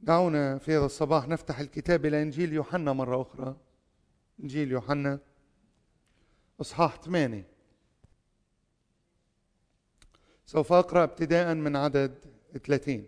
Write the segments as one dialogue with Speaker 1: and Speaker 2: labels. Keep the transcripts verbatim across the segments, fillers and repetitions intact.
Speaker 1: دعونا في هذا الصباح نفتح الكتاب إلى إنجيل يوحنا مرة أخرى. إنجيل يوحنا إصحاح ثمانية. سوف أقرأ ابتداء من عدد ثلاثين.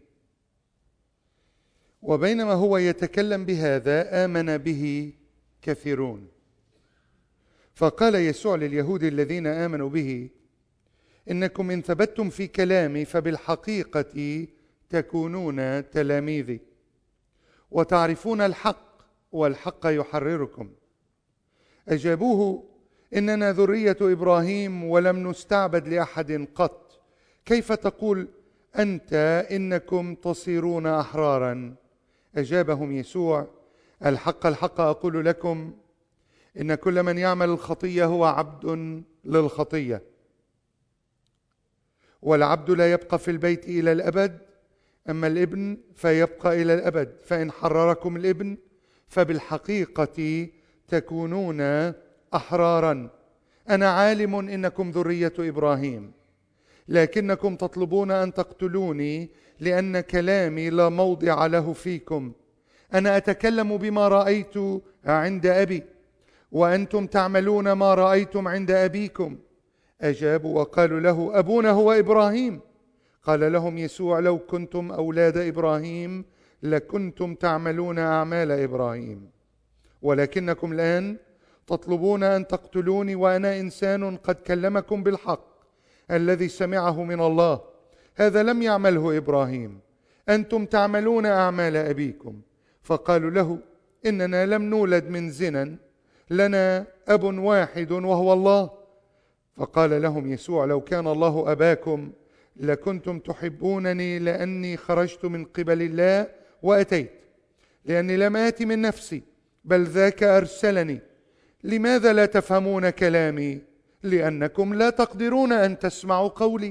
Speaker 1: وبينما هو يتكلم بهذا آمن به كثيرون، فقال يسوع لليهود الذين آمنوا به: إنكم إن ثبتتم في كلامي فبالحقيقة تكونون تلاميذي، وتعرفون الحق والحق يحرركم. أجابوه: إننا ذرية إبراهيم ولم نستعبد لأحد قط، كيف تقول أنت إنكم تصيرون أحرارا؟ أجابهم يسوع: الحق الحق أقول لكم، إن كل من يعمل الخطية هو عبد للخطية، والعبد لا يبقى في البيت إلى الأبد، أما الابن فيبقى إلى الأبد. فإن حرركم الابن فبالحقيقة تكونون أحرارا. أنا عالم إنكم ذرية إبراهيم، لكنكم تطلبون أن تقتلوني لأن كلامي لا موضع له فيكم. أنا أتكلم بما رأيت عند أبي، وأنتم تعملون ما رأيتم عند أبيكم. أجابوا وقالوا له: أبونا هو إبراهيم. قال لهم يسوع: لو كنتم أولاد إبراهيم لكنتم تعملون أعمال إبراهيم، ولكنكم الآن تطلبون أن تقتلوني وأنا إنسان قد كلمكم بالحق الذي سمعه من الله. هذا لم يعمله إبراهيم، أنتم تعملون أعمال أبيكم. فقالوا له: إننا لم نولد من زنا، لنا أب واحد وهو الله. فقال لهم يسوع: لو كان الله أباكم لكنتم تحبونني، لأني خرجت من قبل الله وأتيت، لأني لم آتي من نفسي بل ذاك أرسلني. لماذا لا تفهمون كلامي؟ لأنكم لا تقدرون أن تسمعوا قولي.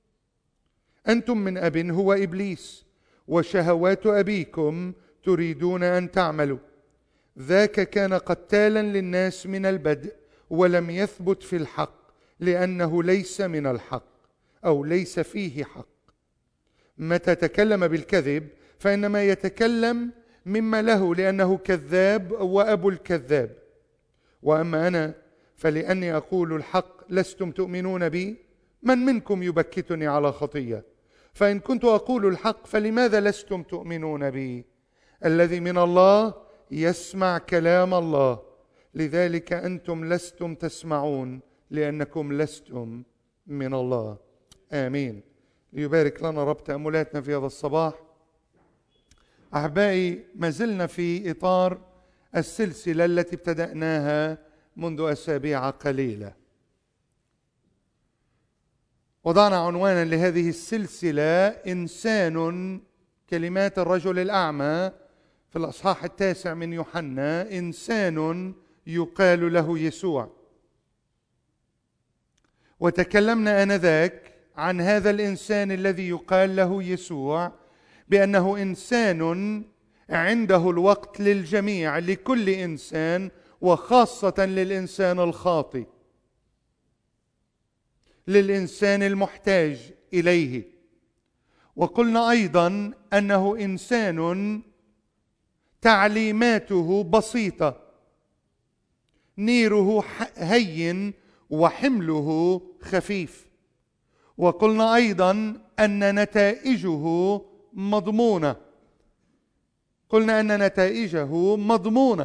Speaker 1: أنتم من أب هو إبليس، وشهوات أبيكم تريدون أن تعملوا. ذاك كان قتالا للناس من البدء، ولم يثبت في الحق، لأنه ليس من الحق أو ليس فيه حق. متى تكلم بالكذب فإنما يتكلم مما له، لأنه كذاب وأبو الكذاب. وأما أنا فلأني أقول الحق لستم تؤمنون بي. من منكم يبكتني على خطية؟ فإن كنت أقول الحق فلماذا لستم تؤمنون بي؟ الذي من الله يسمع كلام الله، لذلك أنتم لستم تسمعون، لأنكم لستم من الله. آمين. ليبارك لنا رب تأملاتنا في هذا الصباح. أحبائي، ما زلنا في إطار السلسلة التي ابتدأناها منذ أسابيع قليلة. وضعنا عنوانا لهذه السلسلة إنسان، كلمات الرجل الأعمى في الأصحاح التاسع من يوحنا: إنسان يقال له يسوع. وتكلمنا آنذاك عن هذا الإنسان الذي يقال له يسوع بأنه إنسان عنده الوقت للجميع، لكل إنسان، وخاصة للإنسان الخاطئ، للإنسان المحتاج إليه. وقلنا أيضا أنه إنسان تعليماته بسيطة، نيره هين وحمله خفيف. وقلنا أيضا أن نتائجه مضمونة، قلنا أن نتائجه مضمونة.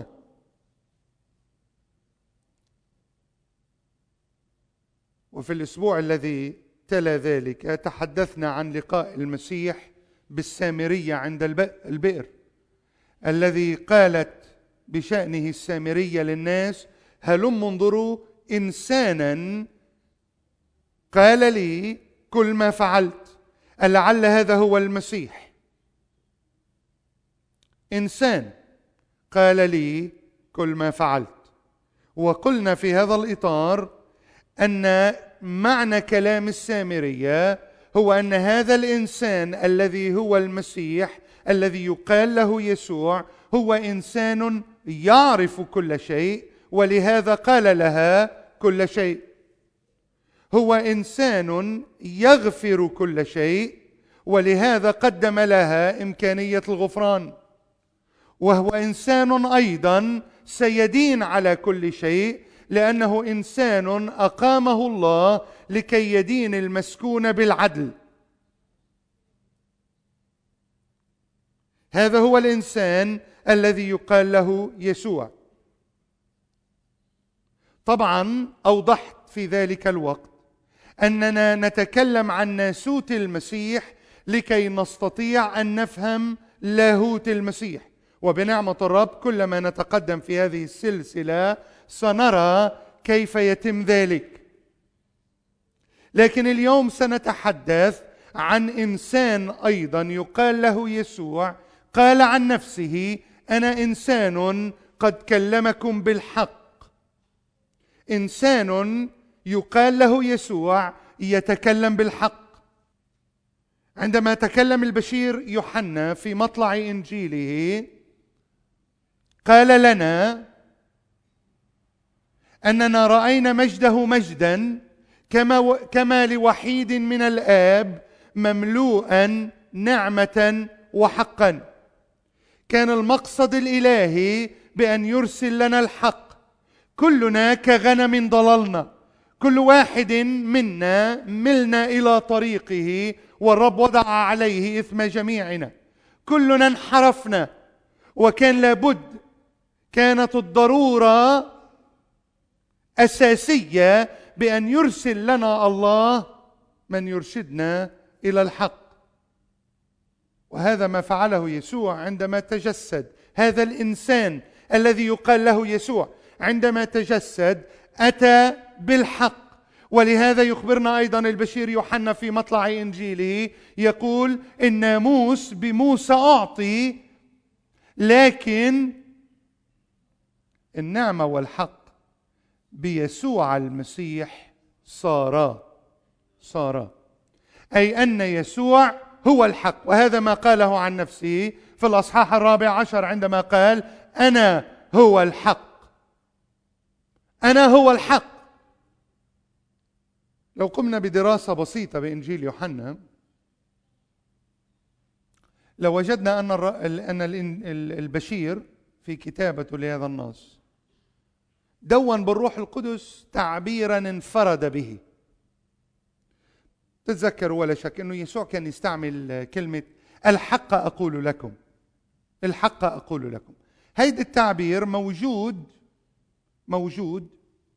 Speaker 1: وفي الأسبوع الذي تلا ذلك تحدثنا عن لقاء المسيح بالسامرية عند البئر، الذي قالت بشأنه السامرية للناس: هلم انظروا إنسانا قال لي كل ما فعلت. ألعل هذا هو المسيح؟ إنسان قال لي كل ما فعلت. وقلنا في هذا الإطار أن معنى كلام السامرية هو أن هذا الإنسان الذي هو المسيح، الذي يقال له يسوع، هو إنسان يعرف كل شيء، ولهذا قال لها كل شيء. هو إنسان يغفر كل شيء، ولهذا قدم لها إمكانية الغفران. وهو إنسان أيضا سيدين على كل شيء، لأنه إنسان أقامه الله لكي يدين المسكون بالعدل. هذا هو الإنسان الذي يقال له يسوع. طبعا أوضحت في ذلك الوقت أننا نتكلم عن ناسوت المسيح لكي نستطيع أن نفهم لاهوت المسيح، وبنعمة الرب كلما نتقدم في هذه السلسلة سنرى كيف يتم ذلك. لكن اليوم سنتحدث عن إنسان أيضا يقال له يسوع، قال عن نفسه: أنا إنسان قد كلمكم بالحق. إنسان يقال له يسوع يتكلم بالحق. عندما تكلم البشير يوحنا في مطلع إنجيله قال لنا أننا رأينا مجده مجدا كما, كما لوحيد من الآب مملوءا نعمة وحقا. كان المقصد الإلهي بأن يرسل لنا الحق. كلنا كغنم ضللنا، كل واحد منا ملنا إلى طريقه، والرب وضع عليه إثم جميعنا. كلنا انحرفنا، وكان لابد، كانت الضرورة أساسية بأن يرسل لنا الله من يرشدنا إلى الحق. وهذا ما فعله يسوع عندما تجسد. هذا الإنسان الذي يقال له يسوع عندما تجسد أتى بالحق. ولهذا يخبرنا أيضا البشير يوحنا في مطلع إنجيله، يقول: الناموس بموسى أعطي، لكن النعمة والحق بيسوع المسيح صارا صارا أي أن يسوع هو الحق. وهذا ما قاله عن نفسه في الأصحاح الرابع عشر عندما قال: أنا هو الحق، أنا هو الحق. لو قمنا بدراسة بسيطة بإنجيل يوحنا لوجدنا أن أن البشير في كتابته لهذا النص دون بالروح القدس تعبيرا انفرد به. تتذكروا ولا شك أنه يسوع كان يستعمل كلمة الحق أقول لكم، الحق أقول لكم. هيدا التعبير موجود موجود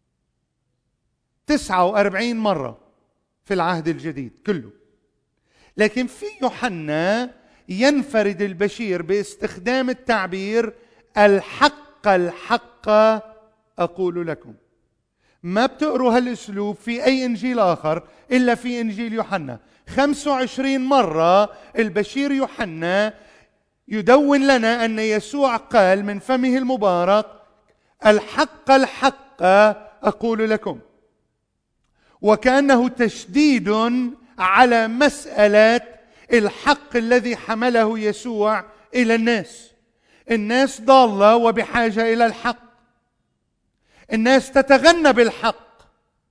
Speaker 1: تسعة وأربعين مرة في العهد الجديد كله. لكن في يوحنا ينفرد البشير باستخدام التعبير الحق الحق أقول لكم. ما بتقروا هالاسلوب في أي إنجيل آخر إلا في إنجيل يوحنا. خمسة وعشرين مرة البشير يوحنا يدون لنا أن يسوع قال من فمه المبارك: الحق الحق أقول لكم. وكأنه تشديد على مسألة الحق الذي حمله يسوع إلى الناس. الناس ضالة وبحاجة إلى الحق. الناس تتغنى بالحق،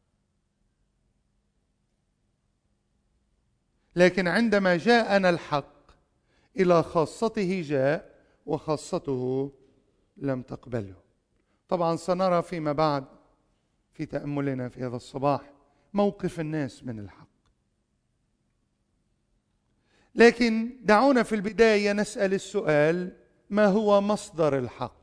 Speaker 1: لكن عندما جاءنا الحق إلى خاصته جاء وخاصته لم تقبله. طبعا سنرى فيما بعد في تأملنا في هذا الصباح موقف الناس من الحق. لكن دعونا في البداية نسأل السؤال: ما هو مصدر الحق؟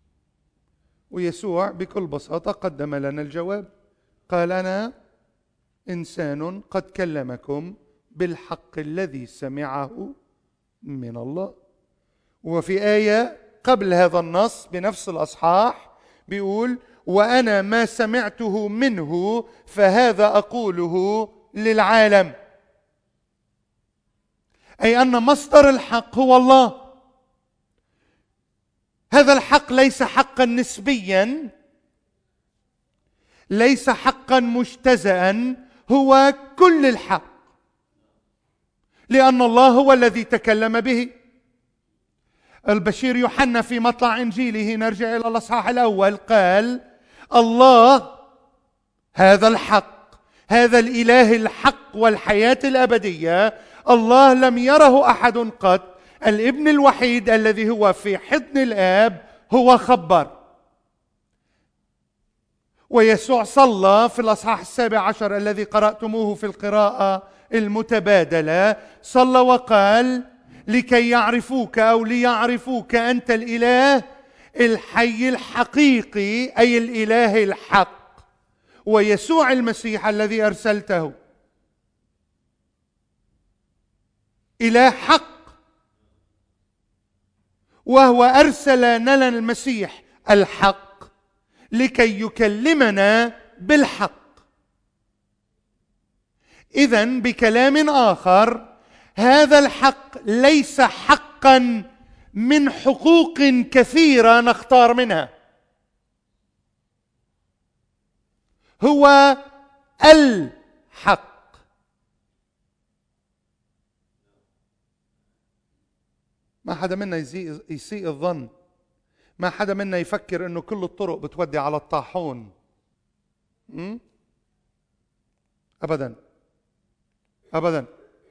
Speaker 1: ويسوع بكل بساطة قدم لنا الجواب. قال: أنا إنسان قد كلمكم بالحق الذي سمعه من الله. وفي آية قبل هذا النص بنفس الأصحاح بيقول: وأنا ما سمعته منه فهذا أقوله للعالم. أي أن مصدر الحق هو الله. هذا الحق ليس حقا نسبيا، ليس حقا مجتزأ، هو كل الحق، لأن الله هو الذي تكلم به. البشير يوحنا في مطلع إنجيله، نرجع إلى الأصحاح الأول، قال: الله هذا الحق، هذا الإله الحق والحياة الأبدية، الله لم يره أحد قط، الابن الوحيد الذي هو في حضن الآب هو خبر. ويسوع صلى في الأصحاح السابع عشر الذي قرأتموه في القراءة المتبادلة، صلى وقال: لكي يعرفوك أو ليعرفوك أنت الإله الحي الحقيقي، أي الإله الحق، ويسوع المسيح الذي أرسلته. إله حق، وهو أرسل لنا المسيح الحق لكي يكلمنا بالحق. إذن بكلام آخر، هذا الحق ليس حقا من حقوق كثيرة نختار منها، هو الحق. ما حدا منا يسيء, يسيء الظن، ما حدا منا يفكر انه كل الطرق بتودي على الطاحون. م? ابدا ابدا.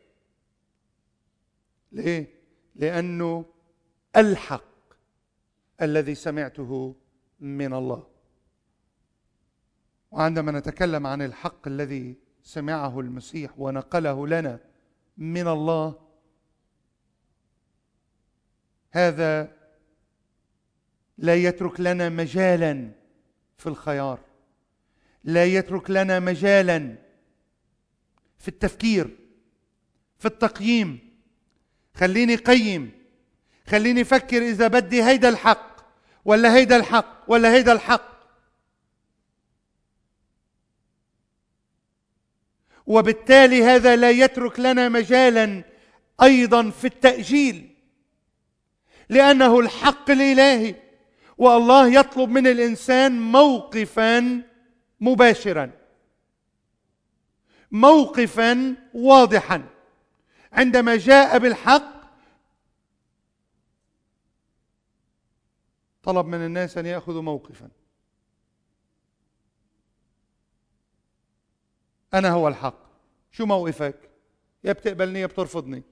Speaker 1: ليه؟ لانه الحق الذي سمعته من الله. وعندما نتكلم عن الحق الذي سمعه المسيح ونقله لنا من الله، هذا لا يترك لنا مجالا في الخيار، لا يترك لنا مجالا في التفكير، في التقييم. خليني قيم، خليني فكر إذا بدي هيدا الحق ولا هيدا الحق ولا هيدا الحق. وبالتالي هذا لا يترك لنا مجالا أيضا في التأجيل، لأنه الحق الإلهي، والله يطلب من الإنسان موقفا مباشرا، موقفا واضحا. عندما جاء بالحق طلب من الناس أن يأخذوا موقفا. أنا هو الحق، شو موقفك؟ يا بتقبلني يا بترفضني.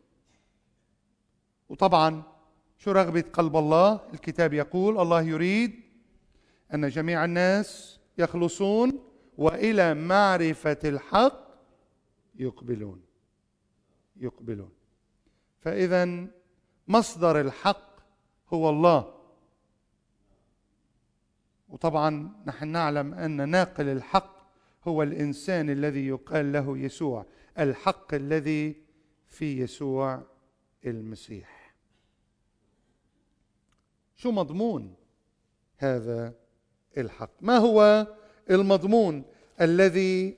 Speaker 1: وطبعا شو رغبة قلب الله؟ الكتاب يقول: الله يريد أن جميع الناس يخلصون وإلى معرفة الحق يقبلون يقبلون. فإذا مصدر الحق هو الله. وطبعا نحن نعلم أن ناقل الحق هو الإنسان الذي يقال له يسوع، الحق الذي في يسوع المسيح. شو مضمون هذا الحق؟ ما هو المضمون الذي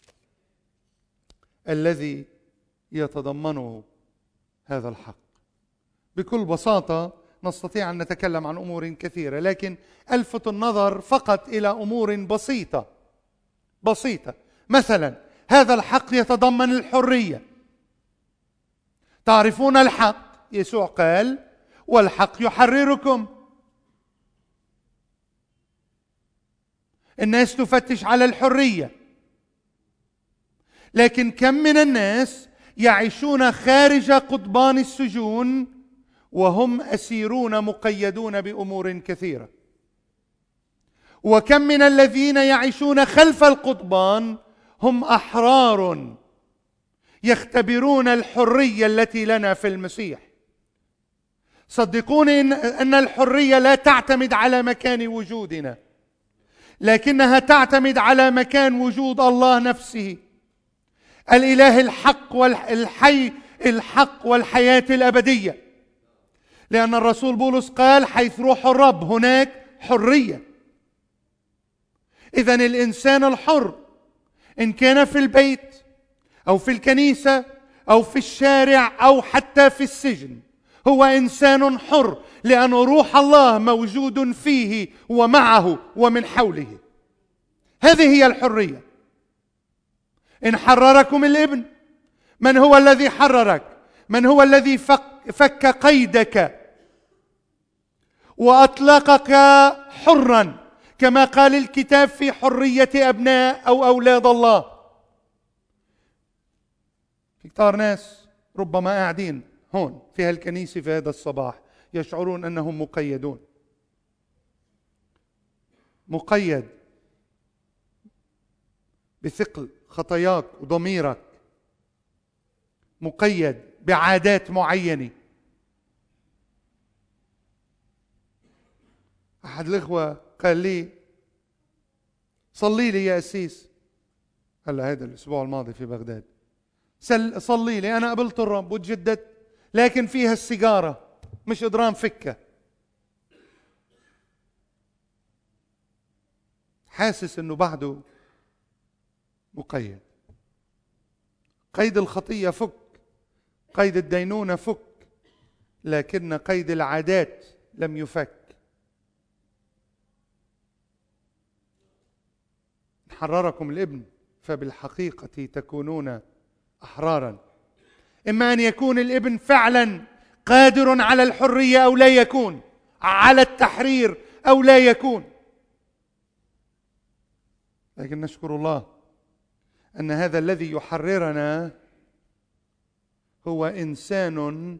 Speaker 1: الذي يتضمنه هذا الحق؟ بكل بساطة نستطيع أن نتكلم عن أمور كثيرة، لكن ألفت النظر فقط إلى أمور بسيطة بسيطة. مثلا هذا الحق يتضمن الحرية. تعرفون الحق، يسوع قال: والحق يحرركم. الناس تفتش على الحرية، لكن كم من الناس يعيشون خارج قضبان السجون وهم أسيرون مقيدون بأمور كثيرة، وكم من الذين يعيشون خلف القضبان هم أحرار يختبرون الحرية التي لنا في المسيح. صدقوني أن الحرية لا تعتمد على مكان وجودنا، لكنها تعتمد على مكان وجود الله نفسه، الإله الحق والحي الحق والحياة الأبدية. لأن الرسول بولس قال: حيث روح الرب هناك حرية. إذن الإنسان الحر إن كان في البيت أو في الكنيسة أو في الشارع أو حتى في السجن هو إنسان حر، لأن روح الله موجود فيه ومعه ومن حوله. هذه هي الحرية. إن حرركم الابن، من هو الذي حررك؟ من هو الذي فك, فك قيدك وأطلقك حرا، كما قال الكتاب: في حرية أبناء أو أولاد الله. في كتار ناس ربما قاعدين هون في هالكنيسة في هذا الصباح يشعرون أنهم مقيدون، مقيد بثقل خطاياك وضميرك، مقيد بعادات معينة. أحد الإخوة قال لي صلي لي يا أسيس، هلا هذا الأسبوع الماضي في بغداد، صلي لي أنا قبلت الرب وتجددت، لكن فيها السيجارة مش قدران فكها، حاسس أنه بعده مقيد. قيد الخطية فك، قيد الدينونة فك، لكن قيد العادات لم يفك. حرركم الابن فبالحقيقة تكونون أحرارا. إما أن يكون الابن فعلا قادر على الحرية أو لا يكون، على التحرير أو لا يكون. لكن نشكر الله أن هذا الذي يحررنا هو إنسان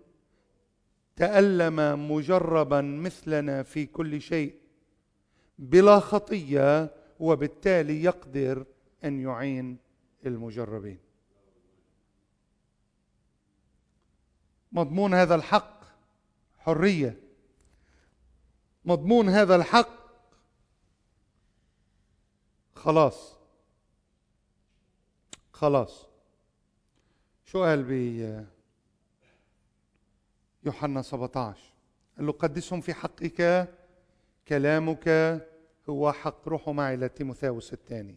Speaker 1: تألم مجربا مثلنا في كل شيء بلا خطية، وبالتالي يقدر أن يعين المجربين. مضمون هذا الحق حرية، مضمون هذا الحق خلاص. خلاص. شو قال بي يوحنا سبعة عشر؟ قال له قدسهم في حقك، كلامك هو حق. روحوا معي لتيموثاوس الثاني،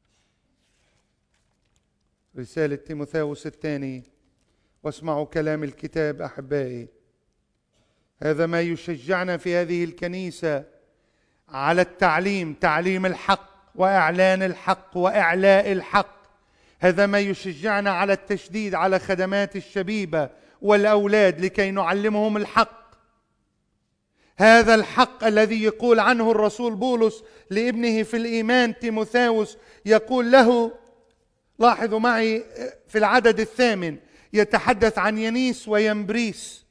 Speaker 1: رسالة تيموثاوس الثاني، واسمعوا كلام الكتاب أحبائي. هذا ما يشجعنا في هذه الكنيسة على التعليم، تعليم الحق وإعلان الحق وإعلاء الحق. هذا ما يشجعنا على التشديد على خدمات الشبيبة والأولاد لكي نعلمهم الحق. هذا الحق الذي يقول عنه الرسول بولس لابنه في الإيمان تيموثاوس، يقول له، لاحظوا معي في العدد الثامن، يتحدث عن ينيس وينبريس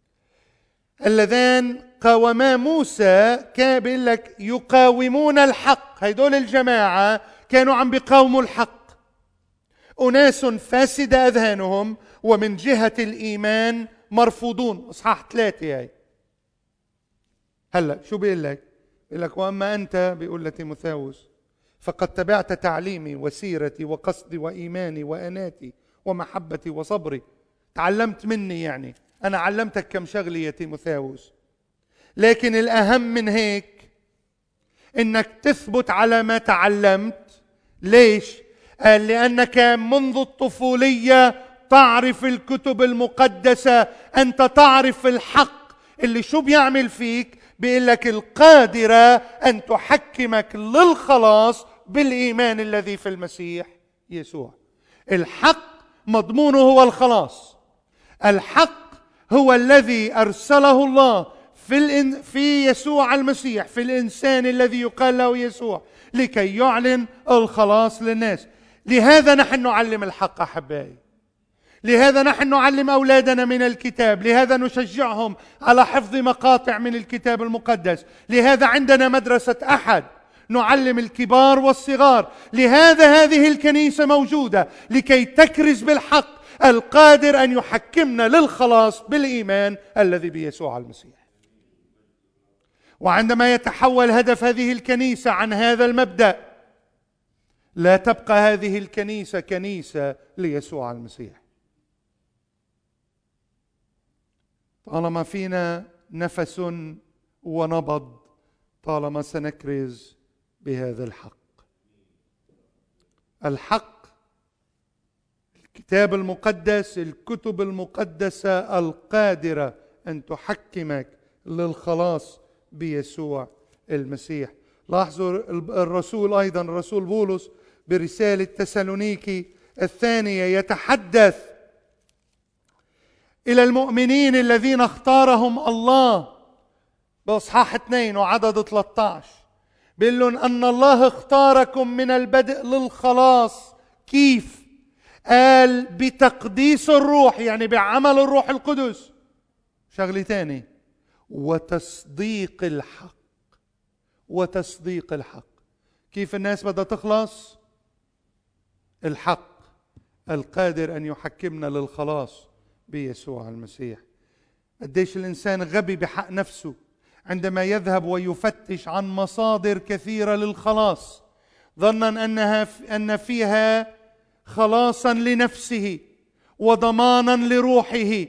Speaker 1: اللذان قاوما موسى. كان بيقول لك يقاومون الحق. هيدول الجماعة كانوا عم بيقاوموا الحق، أناس فاسد أذهانهم ومن جهة الإيمان مرفوضون. إصحاح ثلاثة هاي. هلا شو بيقول لك؟ بيقول لك وأما أنت، بيقول لتيموثاوس، فقد تبعت تعليمي وسيرتي وقصدي وإيماني وأناتي ومحبتي وصبري. تعلمت مني، يعني أنا علمتك كم شغلة يا تيموثاوس، لكن الأهم من هيك إنك تثبت على ما تعلمت. ليش؟ قال لأنك منذ الطفولية تعرف الكتب المقدسة، أنت تعرف الحق اللي شو بيعمل فيك؟ بيقول لك القادرة أن تحكمك للخلاص بالإيمان الذي في المسيح يسوع. الحق مضمونه هو الخلاص. الحق هو الذي أرسله الله في الإن في يسوع المسيح، في الإنسان الذي يقال له يسوع، لكي يعلن الخلاص للناس. لهذا نحن نعلم الحق أحبائي، لهذا نحن نعلم أولادنا من الكتاب، لهذا نشجعهم على حفظ مقاطع من الكتاب المقدس، لهذا عندنا مدرسة أحد نعلم الكبار والصغار، لهذا هذه الكنيسة موجودة لكي تكرز بالحق القادر أن يحكمنا للخلاص بالإيمان الذي بيسوع المسيح. وعندما يتحول هدف هذه الكنيسة عن هذا المبدأ، لا تبقى هذه الكنيسة كنيسة ليسوع المسيح. طالما فينا نفس ونبض، طالما سنكرز بهذا الحق. الحق، الكتاب المقدس، الكتب المقدسة القادرة أن تحكمك للخلاص بيسوع المسيح. لاحظوا الرسول أيضا، الرسول بولس برسالة تسالونيكي الثانية يتحدث إلى المؤمنين الذين اختارهم الله بإصحاح اثنين وعدد ثلاثة عشر، بيقول لهم أن الله اختاركم من البدء للخلاص. كيف؟ قال بتقديس الروح، يعني بعمل الروح القدس شغلة تاني، وتصديق الحق. وتصديق الحق. كيف الناس بدها تخلص؟ الحق القادر أن يحكمنا للخلاص بيسوع المسيح. قديش الإنسان غبي بحق نفسه عندما يذهب ويفتش عن مصادر كثيرة للخلاص، ظنا أنها أن فيها خلاصا لنفسه وضمانا لروحه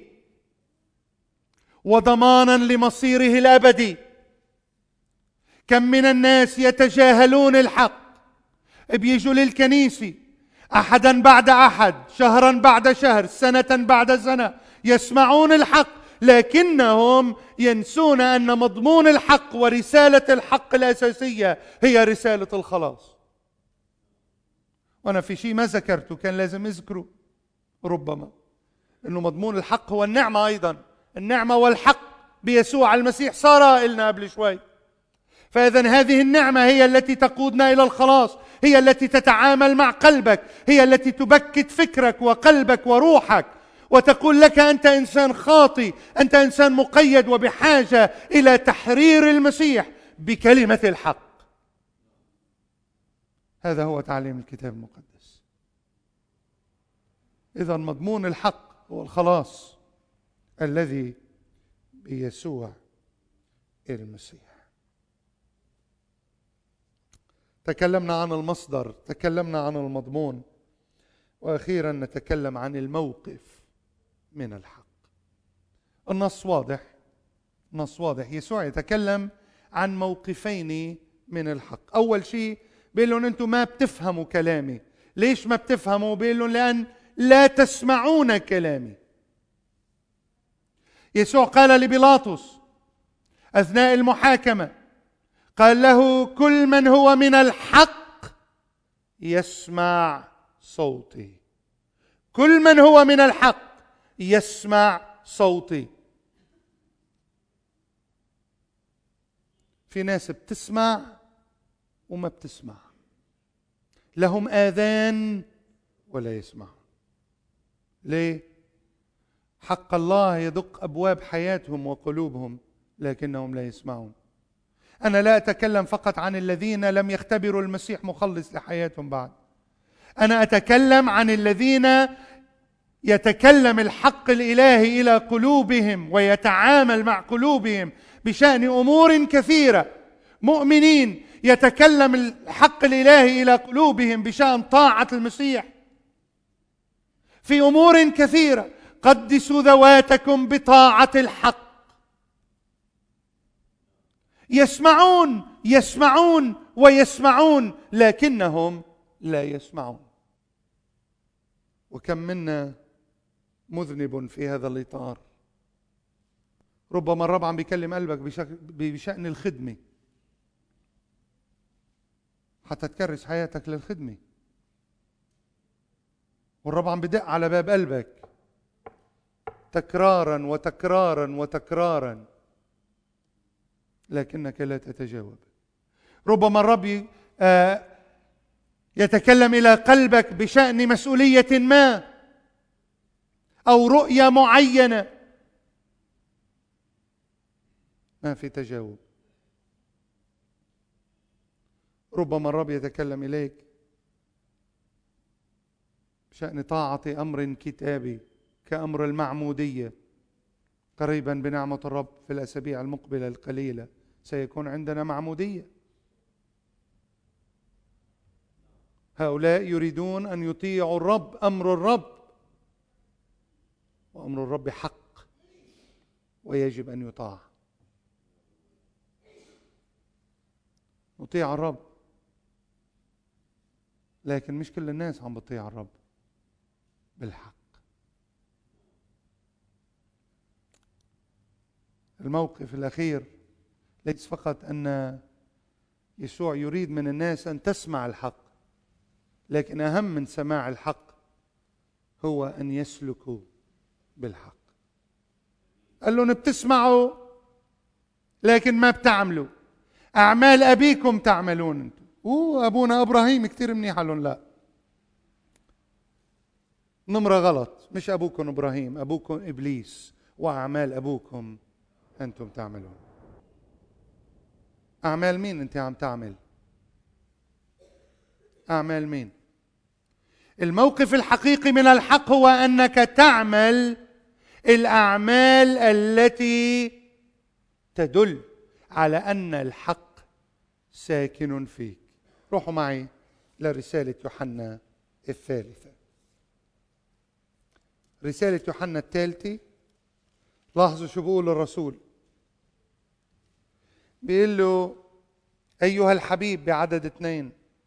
Speaker 1: وضمانا لمصيره الأبدي. كم من الناس يتجاهلون الحق، بيجوا للكنيسة أحدا بعد أحد، شهرا بعد شهر، سنة بعد سنة، يسمعون الحق، لكنهم ينسون أن مضمون الحق ورسالة الحق الأساسية هي رسالة الخلاص. وأنا في شيء ما ذكرته كان لازم أذكره ربما، أنه مضمون الحق هو النعمة أيضا. النعمة والحق بيسوع المسيح صار لنا قبل شوي. فإذن هذه النعمة هي التي تقودنا إلى الخلاص، هي التي تتعامل مع قلبك، هي التي تبكت فكرك وقلبك وروحك وتقول لك أنت إنسان خاطئ، أنت إنسان مقيد وبحاجة إلى تحرير المسيح بكلمة الحق. هذا هو تعليم الكتاب المقدس. إذن مضمون الحق هو الخلاص الذي بيسوع المسيح. تكلمنا عن المصدر، تكلمنا عن المضمون، وأخيرا نتكلم عن الموقف من الحق. النص واضح، النص واضح. يسوع يتكلم عن موقفين من الحق. أول شيء بيقول لهم أنتم ما بتفهموا كلامي. ليش ما بتفهموا؟ بيقول لهم لأن لا تسمعون كلامي. يسوع قال لبيلاطس أثناء المحاكمة، قال له كل من هو من الحق يسمع صوتي. كل من هو من الحق يسمع صوتي. في ناس بتسمع وما بتسمع، لهم آذان ولا يسمعون. ليه؟ حق الله يدق أبواب حياتهم وقلوبهم لكنهم لا يسمعون. أنا لا أتكلم فقط عن الذين لم يختبروا المسيح مخلص لحياتهم بعد، أنا أتكلم عن الذين يتكلم الحق الإلهي إلى قلوبهم ويتعامل مع قلوبهم بشأن أمور كثيرة. مؤمنين يتكلم الحق الإلهي إلى قلوبهم بشأن طاعة المسيح في أمور كثيرة. قدسوا ذواتكم بطاعة الحق. يسمعون يسمعون ويسمعون لكنهم لا يسمعون. وكم منا مذنب في هذا الإطار. ربما الرب عم بيكلم قلبك بشأن الخدمة، حتى تكرس حياتك للخدمة، والرب عم بدق على باب قلبك تكرارا وتكرارا وتكرارا لكنك لا تتجاوب. ربما الرب يتكلم إلى قلبك بشأن مسؤولية ما أو رؤية معينة، ما في تجاوب. ربما الرب يتكلم إليك بشأن طاعة أمر كتابي كأمر المعمودية. قريبا بنعمة الرب في الأسابيع المقبلة القليلة سيكون عندنا معمودية. هؤلاء يريدون أن يطيعوا الرب، أمر الرب، وأمر الرب حق ويجب أن يطاع. نطيع الرب، لكن مش كل الناس عم بتطيع الرب بالحق. الموقف الأخير ليس فقط أن يسوع يريد من الناس أن تسمع الحق، لكن أهم من سماع الحق هو أن يسلكوا بالحق. قال لهم بتسمعوا لكن ما بتعملوا، أعمال أبيكم تعملون أنتم. أوه أبونا إبراهيم كتير منيح. قال لهم لا، نمرة غلط، مش أبوكم إبراهيم، أبوكم إبليس، وأعمال أبوكم أنتم تعملون. أعمال مين أنت عم تعمل؟ أعمال مين؟ الموقف الحقيقي من الحق هو أنك تعمل الأعمال التي تدل على أن الحق ساكن فيك. روحوا معي لرسالة يوحنا الثالثة. رسالة يوحنا الثالثة، لاحظوا شو بيقول الرسول. بيقول له: أيها الحبيب، بعدد اثنين: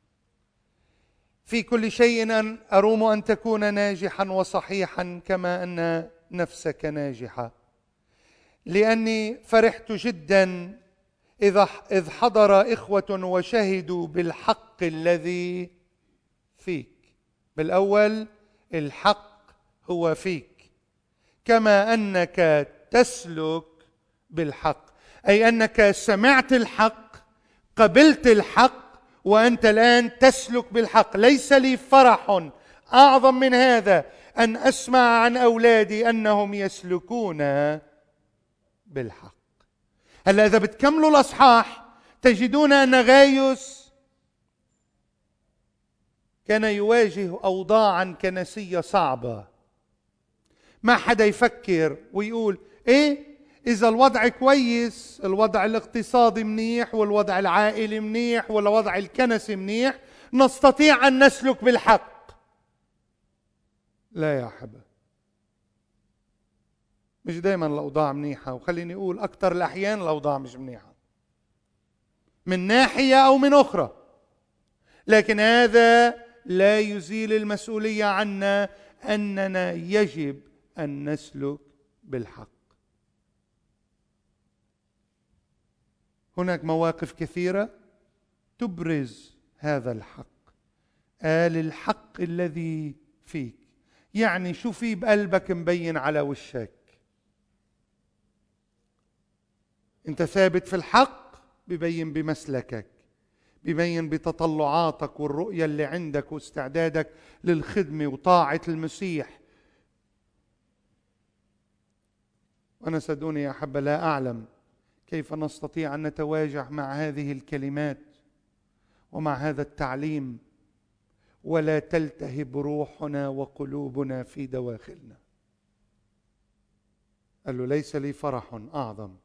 Speaker 1: في كل شيء أن أروم أن تكون ناجحا وصحيحا كما أن نفسك ناجحة، لأني فرحت جدا إذ حضر إخوة وشهدوا بالحق الذي فيك. بالأول الحق هو فيك، كما أنك تسلك بالحق، أي أنك سمعت الحق، قبلت الحق، وأنت الآن تسلك بالحق. ليس لي فرح أعظم من هذا أن أسمع عن أولادي أنهم يسلكون بالحق. هلا إذا بتكملوا الأصحاح تجدون أن غايوس كان يواجه أوضاعا كنسية صعبة. ما حدا يفكر ويقول: إيه إذا الوضع كويس، الوضع الاقتصادي منيح، والوضع العائلي منيح، والوضع الكنسي منيح، نستطيع أن نسلك بالحق. لا يا أحبة، مش دايما الأوضاع منيحة، وخليني أقول أكثر الأحيان الأوضاع مش منيحة من ناحية أو من أخرى، لكن هذا لا يزيل المسؤولية عنا أننا يجب أن نسلك بالحق. هناك مواقف كثيرة تبرز هذا الحق. قال: الحق الذي فيك، يعني شو في بقلبك مبين على وشك. انت ثابت في الحق، ببين بمسلكك، ببين بتطلعاتك والرؤية اللي عندك واستعدادك للخدمة وطاعة المسيح. وأنا صدقوني يا أحبة لا أعلم كيف نستطيع أن نتواجه مع هذه الكلمات ومع هذا التعليم ولا تلتهب روحنا وقلوبنا في دواخلنا. قال له: ليس لي فرح أعظم.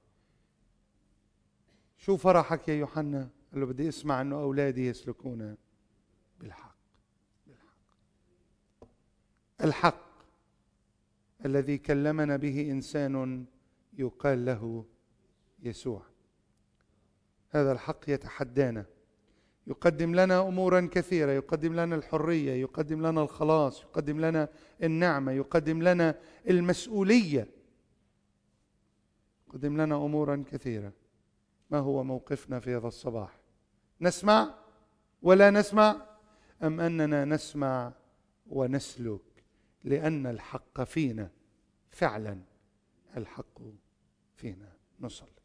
Speaker 1: شو فرحك يا يوحنا؟ قال له: بدي اسمع أنه أولادي يسلكون بالحق. بالحق الحق الذي كلمنا به إنسان يقال له يسوع. هذا الحق يتحدانا، يقدم لنا أمورا كثيرة، يقدم لنا الحرية، يقدم لنا الخلاص، يقدم لنا النعمة، يقدم لنا المسؤولية، يقدم لنا أمورا كثيرة. ما هو موقفنا في هذا الصباح؟ نسمع ولا نسمع، أم أننا نسمع ونسلك؟ لأن الحق فينا، فعلا الحق فينا. نصلي.